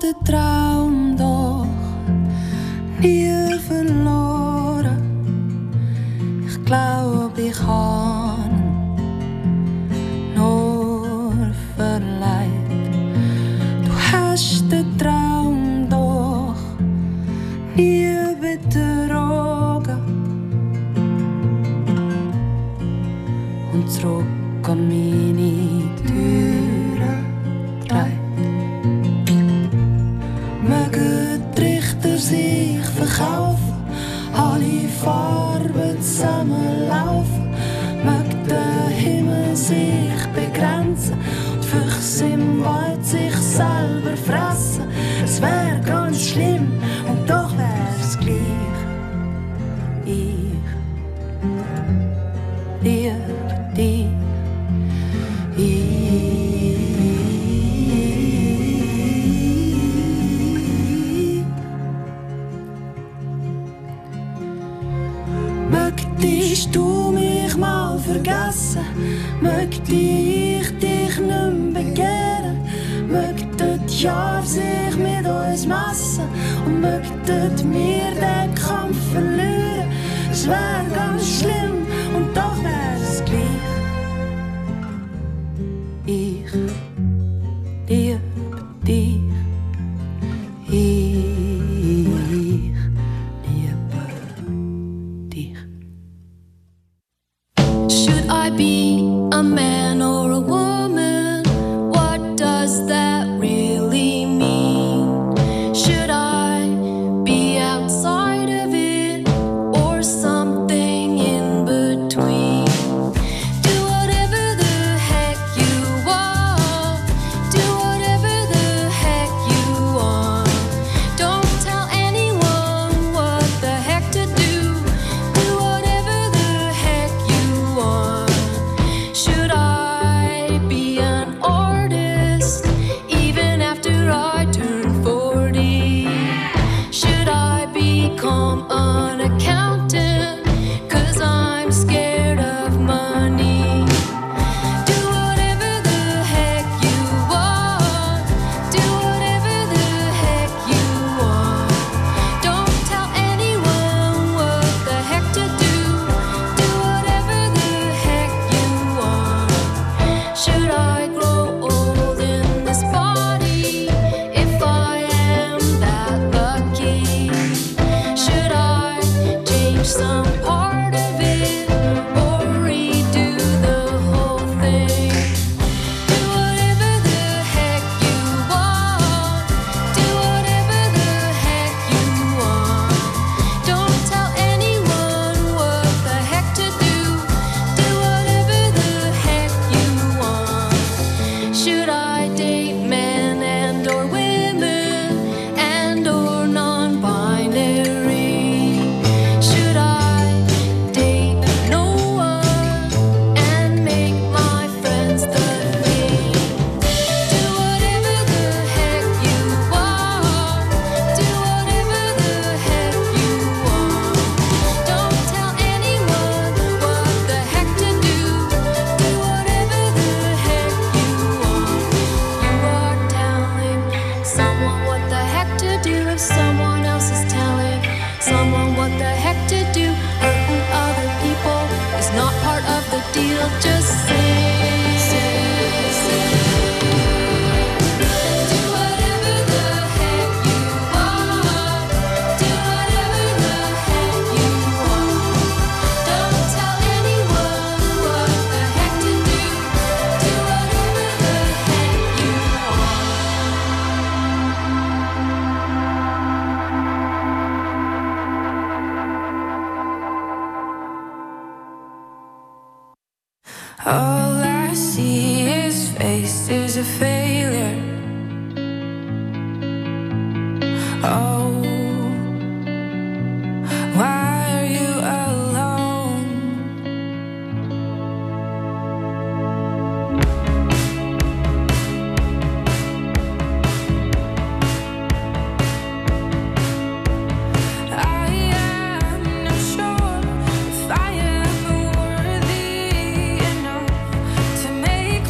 den Traum doch nie verloren. Ich glaub, ich kann nur verleiht. Du hast den Traum doch nie betrogen. Und zurück an meine Türen geleitet. Mögen die Richter sich verkaufen, alle Farben zusammenlaufen. Möge der Himmel sich begrenzen und Füchse im Wald sich selber fressen. Es wär ganz schlimm und doch wär's gleich. Ich liebe dich. Möchtest du mich mal vergessen? Möchte ich dich nicht mehr begehren? Möchten die Jahre sich mit uns messen? Und möchten wir den Kampf verlieren? Es wär ganz schlimm und doch wär's gleich. Ich liebe dich. Ich liebe dich. Should I be a man or a woman? What does that really mean? Should I be outside of it or something in between? Do whatever the heck you want. Do whatever the heck you want. Don't tell anyone what the heck to do. Do whatever the heck you want. Should I be an artist even after I turn 40? Should I become an accountant 'cause I'm scared of money? Do whatever the heck you want. Do whatever the heck you want. Don't tell anyone what the heck to do. Do whatever the heck you want. Should I grow old in this body if I am that lucky? Should I change some part of it or redo the whole thing? Do whatever the heck you want. Do whatever the heck you want. Don't tell anyone what the heck to do. Do whatever the heck you want. Should I date men and or women and or non-binary? Should I date no one and make my friends the thing? Do whatever the heck you want. Do whatever the heck you want. Don't tell anyone what the heck to do. Do whatever the heck you want. You are telling someone what the heck to do if someone else is telling someone what the heck to do. Hurting other people is not part of the deal. Just say. Do whatever the heck you want. Do whatever the heck you want. Don't tell anyone what the heck to do. Do whatever the heck you want. All I see is faces of failure. Oh, why are you alone? I am not sure if I am worthy enough to make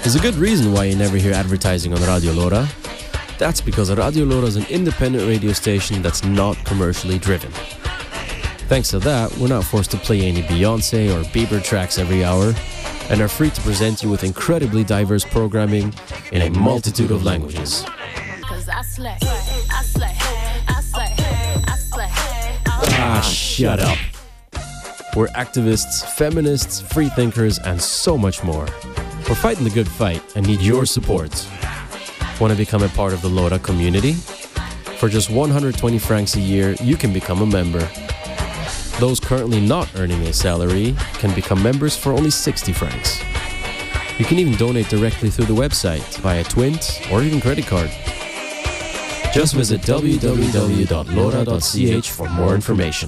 There's a good reason why you never hear advertising on Radio Lora. That's because Radio Lora is an independent radio station that's not commercially driven. Thanks to that, we're not forced to play any Beyoncé or Bieber tracks every hour, and are free to present you with incredibly diverse programming in a multitude of languages. Shut up. We're activists, feminists, free thinkers, and so much more. We're fighting the good fight and need your support. Want to become a part of the Lora community? For just 120 francs a year, you can become a member. Those currently not earning a salary can become members for only 60 francs. You can even donate directly through the website via Twint or even credit card. Just visit www.lora.ch for more information.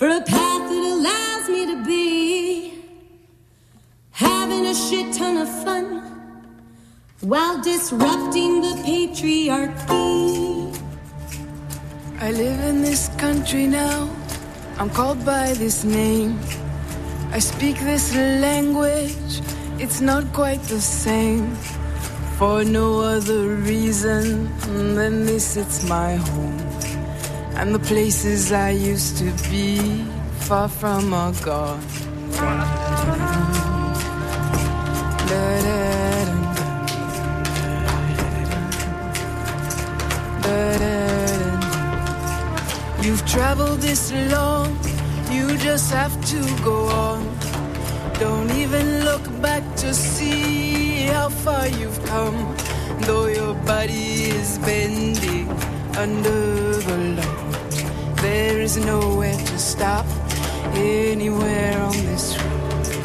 for a path that allows me to be having a shit ton of fun while disrupting the patriarchy. I live in this country now, I'm called by this name. I speak this language, it's not quite the same. For no other reason than this, it's my home. And the places I used to be far from are gone. You've traveled this long, you just have to go on. Don't even look back to see how far you've come. Though your body is bending under the load, there is nowhere to stop anywhere on this road.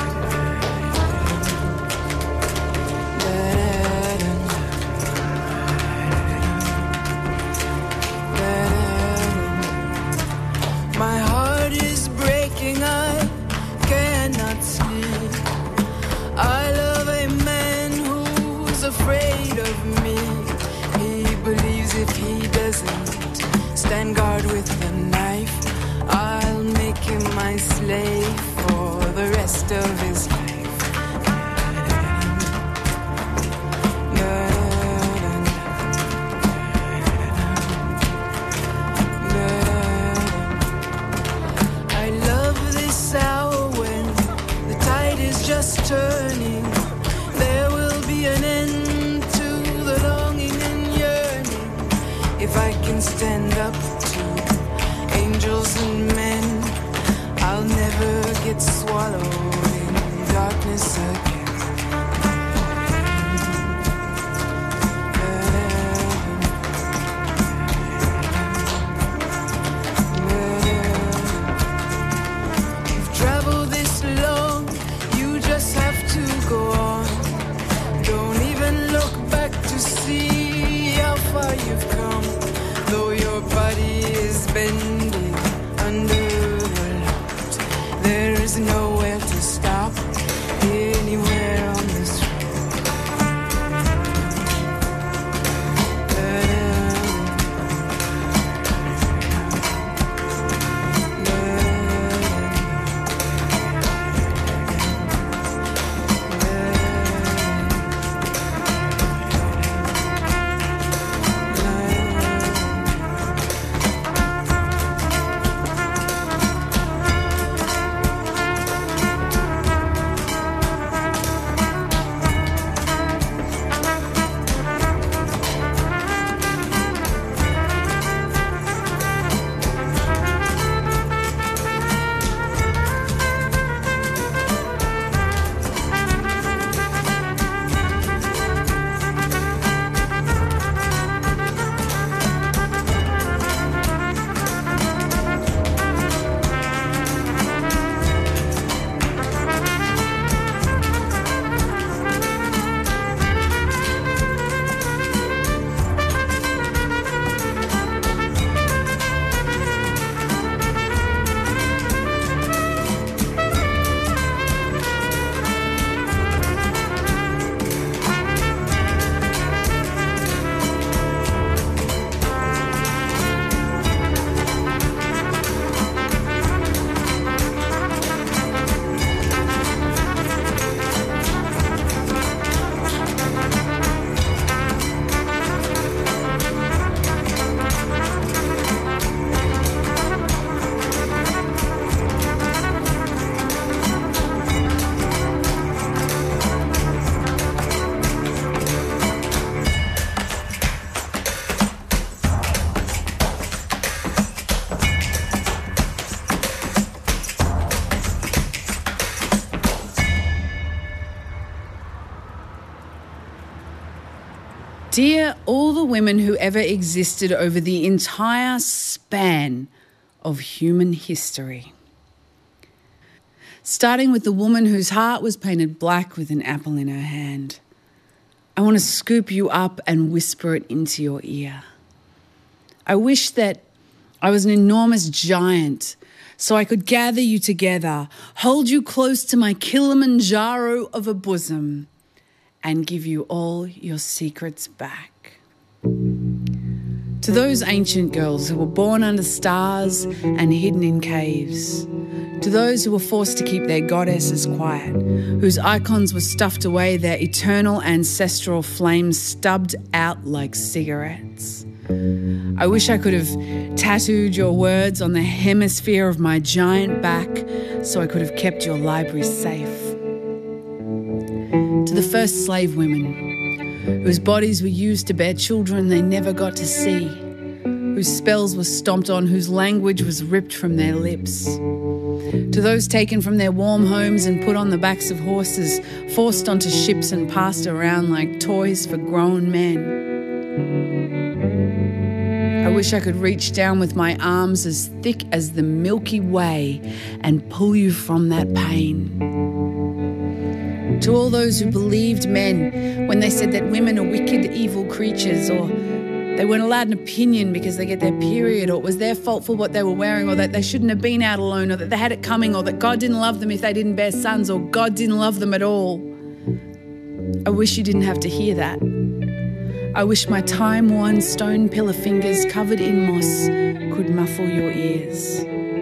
My heart is breaking, I cannot sleep. I love a man who's afraid of me. He believes if he doesn't stand guard with the knife, I'll make him my slave for the rest of his life. I love this hour when the tide is just turning. There will be an end to the longing and yearning. If I can stand up to angels and men, I'll never get swallowed in darkness again. You've traveled this long, you just have to go on. Don't even look back to see how far you've come. Though your body is bending under the load, there is nowhere to stop anywhere on this road. Dear all the women who ever existed over the entire span of human history. Starting with the woman whose heart was painted black with an apple in her hand. I want to scoop you up and whisper it into your ear. I wish that I was an enormous giant so I could gather you together, hold you close to my Kilimanjaro of a bosom, and give you all your secrets back. To those ancient girls who were born under stars and hidden in caves, to those who were forced to keep their goddesses quiet, whose icons were stuffed away, their eternal ancestral flames stubbed out like cigarettes. I wish I could have tattooed your words on the hemisphere of my giant back so I could have kept your library safe. To the first slave women, whose bodies were used to bear children they never got to see, whose spells were stomped on, whose language was ripped from their lips. To those taken from their warm homes and put on the backs of horses, forced onto ships and passed around like toys for grown men. I wish I could reach down with my arms as thick as the Milky Way and pull you from that pain. To all those who believed men when they said that women are wicked, evil creatures, or they weren't allowed an opinion because they get their period, or it was their fault for what they were wearing, or that they shouldn't have been out alone, or that they had it coming, or that God didn't love them if they didn't bear sons, or God didn't love them at all. I wish you didn't have to hear that. I wish my time-worn stone pillar fingers covered in moss could muffle your ears.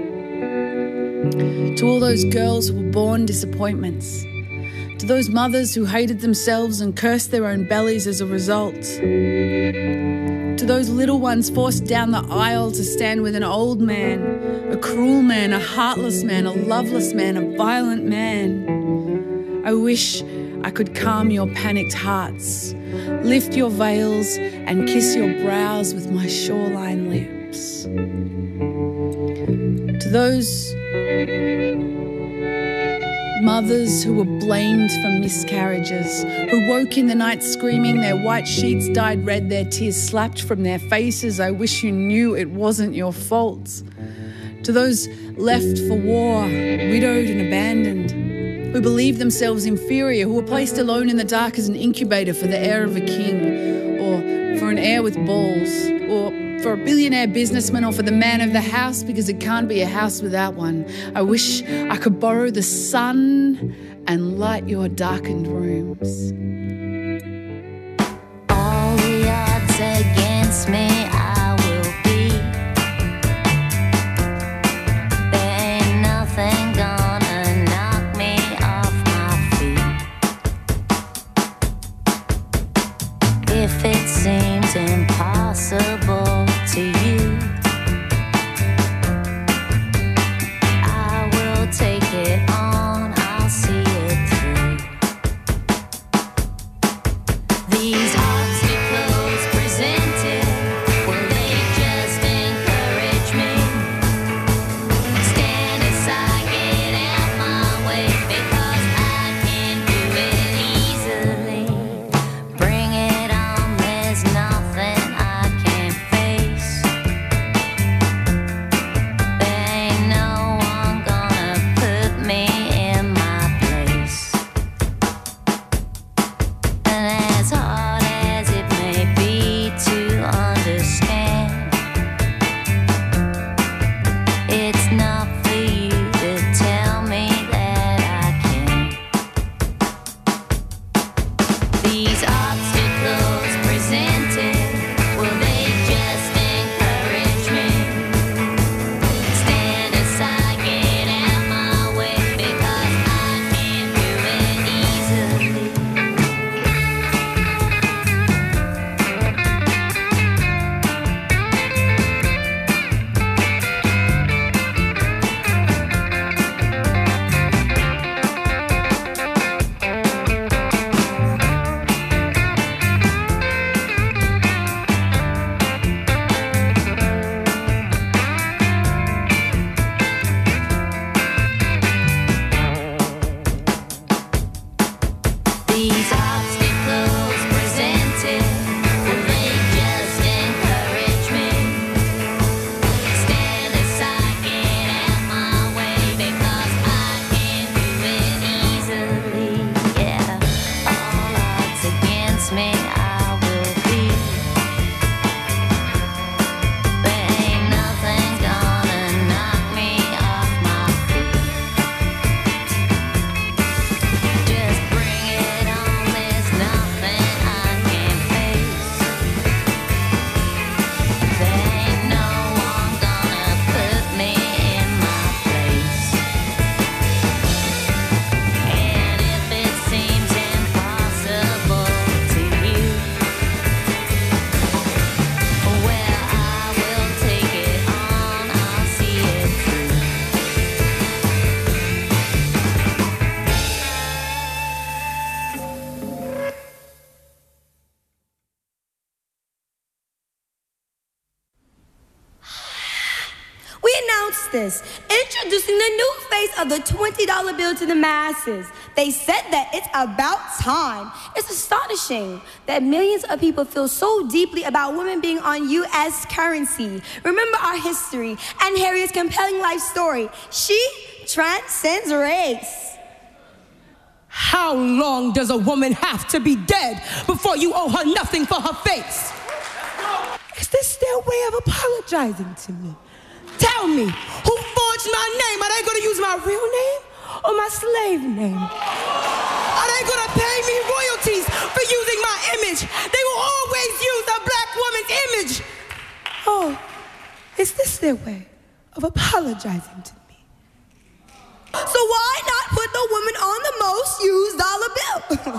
To all those girls who were born disappointments, to those mothers who hated themselves and cursed their own bellies as a result, to those little ones forced down the aisle to stand with an old man, a cruel man, a heartless man, a loveless man, a violent man, I wish I could calm your panicked hearts, lift your veils and kiss your brows with my shoreline lips. To those mothers who were blamed for miscarriages, who woke in the night screaming, their white sheets dyed red, their tears slapped from their faces, I wish you knew it wasn't your fault. To those left for war, widowed and abandoned, who believed themselves inferior, who were placed alone in the dark as an incubator for the heir of a king, or for an heir with balls, or for a billionaire businessman, or for the man of the house, because it can't be a house without one. I wish I could borrow the sun and light your darkened rooms. All the odds against me, I will be. There ain't nothing gonna knock me off my feet. If it seems impossible to you, I will take it on, I'll see it through. These obstacles presented, will they just encourage me? Stand aside, get out my way, because I can do it easily. Bring it on, there's nothing I can't face. this. Introducing the new face of the $20 bill to the masses. They said that it's about time. It's astonishing that millions of people feel so deeply about women being on U.S. currency. Remember our history and Harriet's compelling life story. She transcends race. How long does a woman have to be dead before you owe her nothing for her face? Is this their way of apologizing to me? Tell me, who forged my name? Are they going to use my real name or my slave name? Are they going to pay me royalties for using my image? They will always use a black woman's image. Oh, is this their way of apologizing to me? So why not put the woman on the most used dollar bill?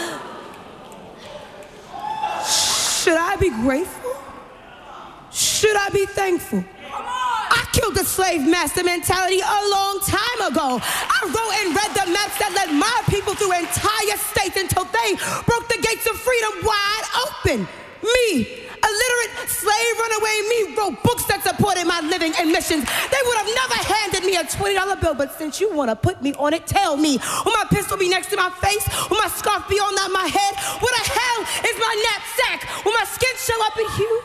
Should I be grateful? Should I be thankful? I killed the slave master mentality a long time ago. I wrote and read the maps that led my people through entire states until they broke the gates of freedom wide open. Me, a literate slave runaway me, wrote books that supported my living and missions. They would have never handed me a $20 bill, but since you want to put me on it, tell me, will my pistol be next to my face? Will my scarf be on my head? What the hell is my knapsack? Will my skin show up in hue?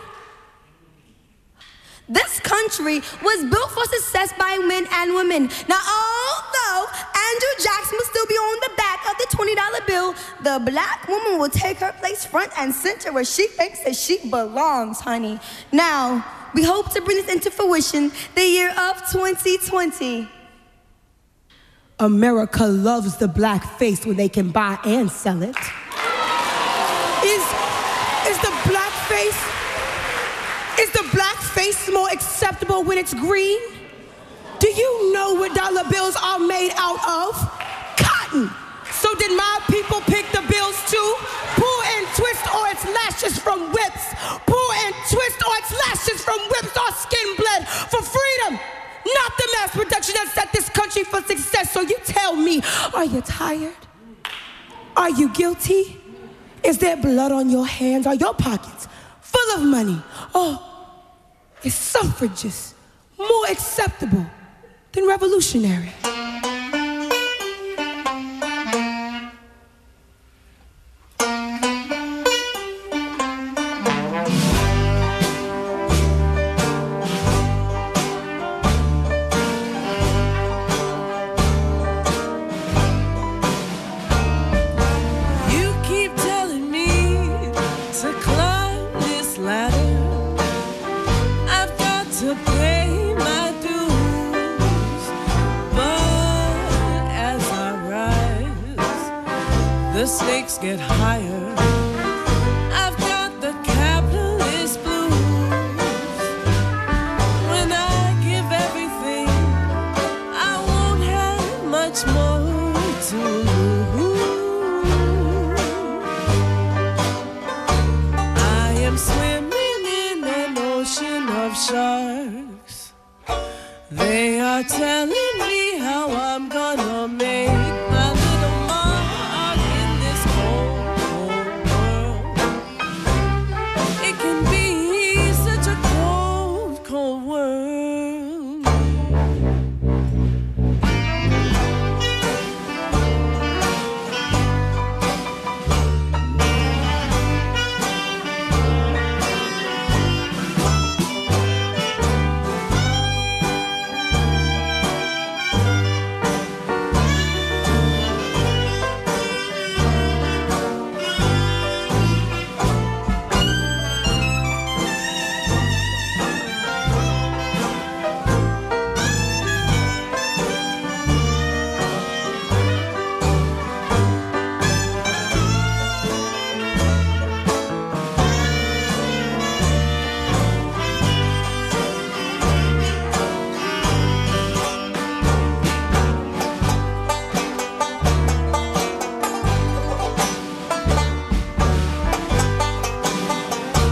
This country was built for success by men and women. Now, although Andrew Jackson will still be on the back of the $20 bill, the black woman will take her place front and center where she thinks that she belongs, honey. Now, we hope to bring this into fruition the year of 2020. America loves the black face when they can buy and sell it. Is the black face... Is the black face more acceptable when it's green? Do you know what dollar bills are made out of? Cotton. So did my people pick the bills too? Pull and twist or its lashes from whips. Pull and twist or its lashes from whips. Our skin bled for freedom, not the mass production that set this country for success. So you tell me, are you tired? Are you guilty? Is there blood on your hands? Are your pockets full of money? Oh, is suffragists more acceptable than revolutionary? You keep telling me to climb this ladder. I've got to pay my dues, but as I rise, the stakes get higher. I've got the capitalist blues. When I give everything, I won't have much more to lose. I am swimming in an ocean of sharks. They are telling me